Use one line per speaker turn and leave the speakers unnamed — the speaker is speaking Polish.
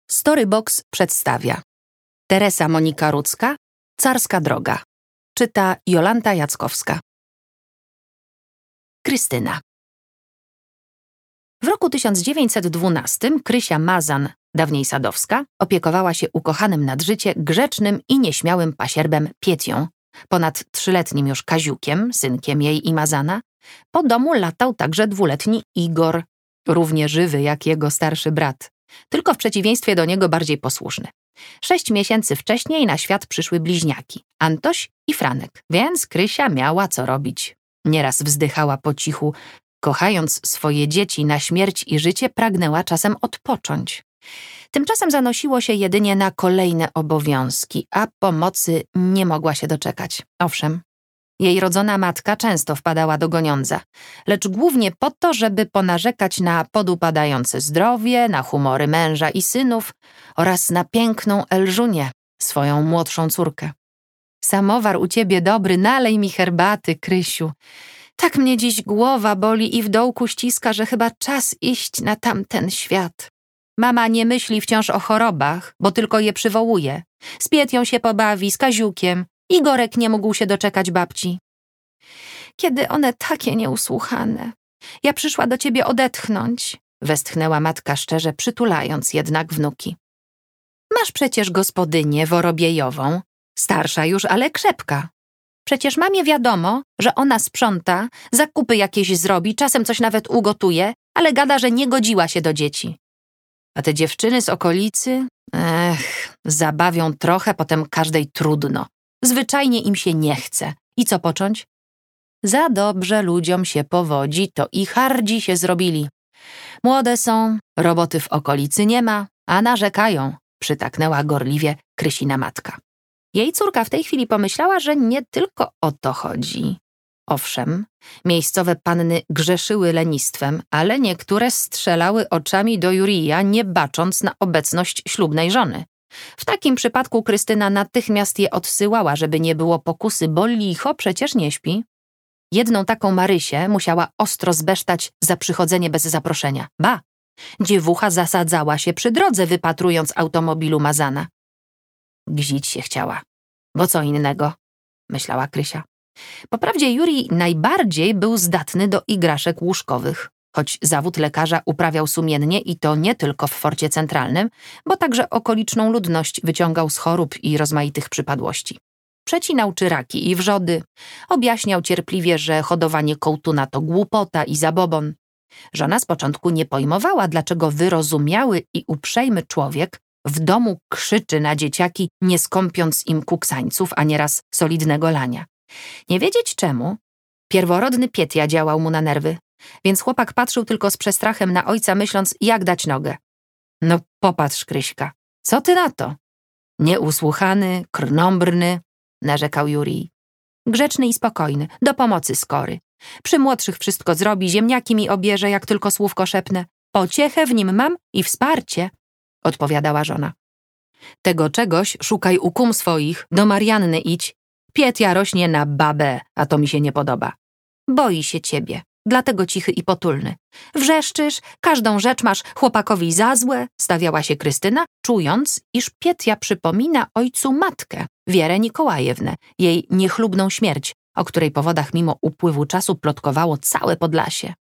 Storybox przedstawia Teresa Monika Rudzka, Carska droga. Czyta Jolanta Jackowska. Krystyna. W roku 1912 Krysia Mazan, dawniej Sadowska, opiekowała się ukochanym nad życie, grzecznym i nieśmiałym pasierbem Pietią, ponad 3-letnim już Kaziukiem, synkiem jej i Mazana. Po domu latał także 2-letni Igor, równie żywy jak jego starszy brat, tylko w przeciwieństwie do niego bardziej posłuszny. 6 miesięcy wcześniej na świat przyszły bliźniaki, Antoś i Franek, więc Krysia miała co robić. Nieraz wzdychała po cichu, kochając swoje dzieci na śmierć i życie, pragnęła czasem odpocząć. Tymczasem zanosiło się jedynie na kolejne obowiązki, a pomocy nie mogła się doczekać. Owszem, jej rodzona matka często wpadała do goniądza, lecz głównie po to, żeby ponarzekać na podupadające zdrowie, na humory męża i synów oraz na piękną Elżunię, swoją młodszą córkę. Samowar u ciebie dobry, nalej mi herbaty, Krysiu. Tak mnie dziś głowa boli i w dołku ściska, że chyba czas iść na tamten świat. Mama nie myśli wciąż o chorobach, bo tylko je przywołuje. Z Pietią się pobawi, z Kaziukiem. Igorek nie mógł się doczekać babci. Kiedy one takie nieusłuchane. Ja przyszła do ciebie odetchnąć, westchnęła matka szczerze, przytulając jednak wnuki. Masz przecież gospodynię worobiejową, starsza już, ale krzepka. Przecież mamie wiadomo, że ona sprząta, zakupy jakieś zrobi, czasem coś nawet ugotuje, ale gada, że nie godziła się do dzieci. A te dziewczyny z okolicy, zabawią trochę, potem każdej trudno. Zwyczajnie im się nie chce. I co począć? Za dobrze ludziom się powodzi, to i hardzi się zrobili. Młode są, roboty w okolicy nie ma, a narzekają, przytaknęła gorliwie Krysina matka. Jej córka w tej chwili pomyślała, że nie tylko o to chodzi. Owszem, miejscowe panny grzeszyły lenistwem, ale niektóre strzelały oczami do Jurija, nie bacząc na obecność ślubnej żony. W takim przypadku Krystyna natychmiast je odsyłała, żeby nie było pokusy, bo licho przecież nie śpi. Jedną taką Marysię musiała ostro zbesztać za przychodzenie bez zaproszenia. Ba, dziewucha zasadzała się przy drodze, wypatrując automobilu Mazana. Gzić się chciała, bo co innego, myślała Krysia. Poprawdzie Jurij najbardziej był zdatny do igraszek łóżkowych, choć zawód lekarza uprawiał sumiennie i to nie tylko w Forcie Centralnym, bo także okoliczną ludność wyciągał z chorób i rozmaitych przypadłości. Przecinał czyraki i wrzody, objaśniał cierpliwie, że hodowanie kołtuna to głupota i zabobon. Żona z początku nie pojmowała, dlaczego wyrozumiały i uprzejmy człowiek w domu krzyczy na dzieciaki, nie skąpiąc im kuksańców, a nieraz solidnego lania. Nie wiedzieć czemu, pierworodny Pietia działał mu na nerwy, więc chłopak patrzył tylko z przestrachem na ojca, myśląc, jak dać nogę. No popatrz, Kryśka, co ty na to? Nieusłuchany, krnąbrny, narzekał Jurij. Grzeczny i spokojny, do pomocy skory. Przy młodszych wszystko zrobi, ziemniaki mi obierze, jak tylko słówko szepnę. Pociechę w nim mam i wsparcie, odpowiadała żona. Tego czegoś szukaj u kum swoich, do Marianny idź. Pietia rośnie na babę, a to mi się nie podoba. Boi się ciebie, dlatego cichy i potulny. Wrzeszczysz, każdą rzecz masz chłopakowi za złe, stawiała się Krystyna, czując, iż Pietia przypomina ojcu matkę, Wierę Nikołajewne, jej niechlubną śmierć, o której powodach mimo upływu czasu plotkowało całe Podlasie.